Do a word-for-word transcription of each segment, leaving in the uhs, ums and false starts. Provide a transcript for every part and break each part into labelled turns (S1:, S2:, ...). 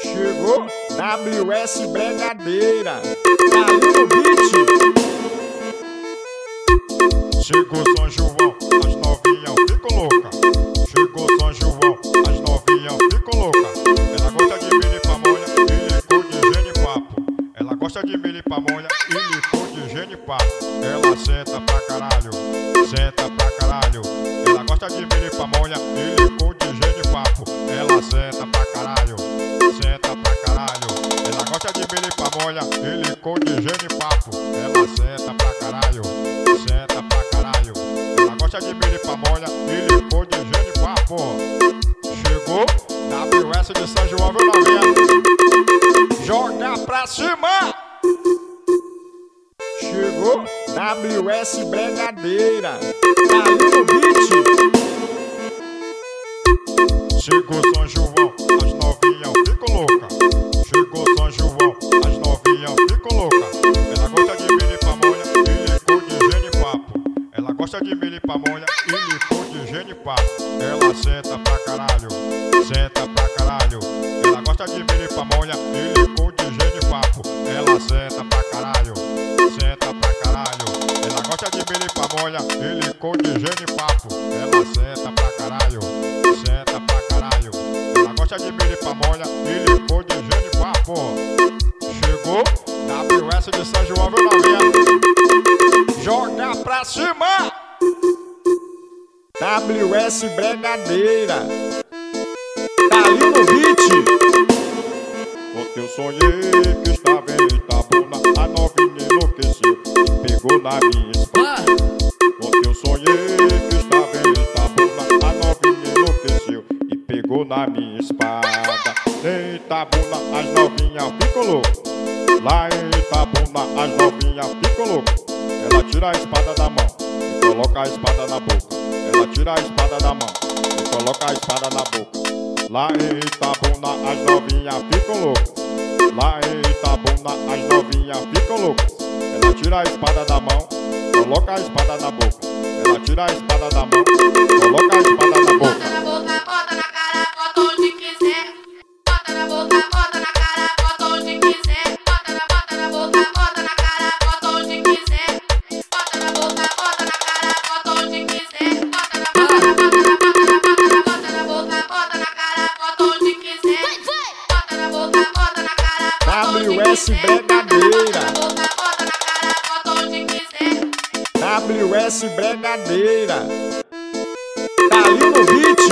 S1: Chegou W S Bregadeira, tá aí no beat.
S2: Chegou São João, as novinhas ficam louca. Chegou São João, as novinhas ficam louca. Ela gosta de milho e pamonha e licor de genipapo. Ela gosta de milho e pamonha e licor de genipapo. Ela senta pra caralho, senta pra caralho. Ela gosta de milho e pamonha e licor de genipapo. Ela senta pra caralho, senta pra caralho. Ela gosta de milho e pamonha e licor de genipapo. Ela senta pra caralho, senta pra caralho. Ela gosta de milho e pamonha e licor de genipapo. Chegou W S de São João, viu, novinha? Joga pra cima!
S1: Chegou W S Bregadeira, tá aí no beat.
S2: Chegou São João, as novinhas ficam louca. Chegou São João, as novinhas ficam louca. Ela gosta de milho e pamonha e licor de genipapo. Ela gosta de milho e pamonha e licor de genipapo. Ela senta pra caralho, senta pra caralho. Ela gosta de milho e pamonha e licor de genipapo. Ela senta pra caralho, senta pra caralho. Ela gosta de milho e pamonha e licor de genipapo. Ela senta pra caralho, senta pra caralho. Ela gosta de milho e pamonha e licor de genipapo. Chegou W S de São João, viu, novinha? Joga pra cima!
S1: W S Bregadeira, tá aí no beat.
S2: Ontem eu sonhei que estava em Itabuna, a novinha enlouqueceu e pegou na minha espada. Ontem eu sonhei que estava em Itabuna, a novinha enlouqueceu e pegou na minha espada. Em Itabuna as novinhas ficam loucas. Lá em Itabuna as novinhas ficam loucas. Ela tira a espada da mão e coloca a espada na boca. Ela tira a espada da mão e coloca a espada na boca. Lá em Itabuna as novinhas ficam loucas. Lá em Itabuna as novinhas ficam loucas. Ela tira a espada da mão, coloca a espada na boca. Ela tira a espada da mão, coloca a espada na boca.
S3: Bota na boca, bota na cara, bota onde quiser. Bota na boca, bota na cara, bota onde quiser. Bota na, bota na boca, bota na cara, bota onde quiser. Bota na boca, bota na cara, bota onde quiser. Bota na, bota na, bota na, bota na, bota na, bota na boca, bota na cara, bota onde quiser. Bota na boca, bota na cara, bota onde
S1: W S
S3: quiser. Bota na
S1: Bregadeira,
S3: boca, bota na cara, bota onde quiser.
S1: W S Bregadeira, tá aí no beat.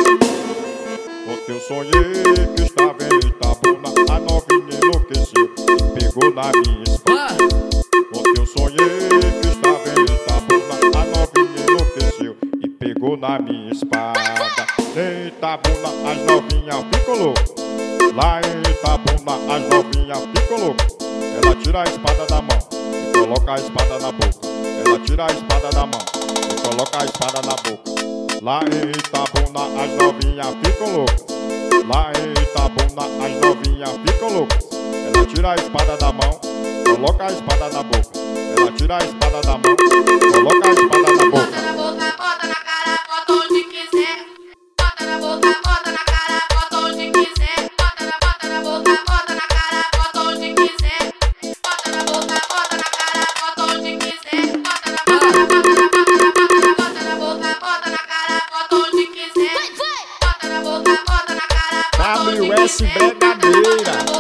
S2: Ontem eu sonhei que estava em Itabuna, a novinha enlouqueceu e pegou na minha espada. Ontem eu sonhei que estava em Itabuna, a novinha enlouqueceu e pegou na minha espada. Em Itabuna as novinhas ficam loucas. Lá em Itabuna as novinhas ficam loucas. Ela tira a espada da mão e coloca a espada na boca. Ela tira a espada da mão e coloca a espada na boca. Lá em Itabuna as novinhas ficam loucas. Lá em Itabuna as novinhas ficam loucas. Ela tira a espada da mão, coloca a espada na boca. Ela tira a espada da mão, coloca a espada na boca.
S3: Bota na boca, bota na cara, bota onde quiser. Bota na boca, bota na cara, bota onde quiser. Bota na, bota na boca, bota na cara, bota onde quiser. Bota na boca, bota na cara, bota onde quiser. Bota na, bota na, bota na, bota na, bota na, bota na boca, bota na cara, bota onde quiser. Bota na boca, bota na cara, bota onde
S1: W S
S3: quiser.
S1: Bregadeira.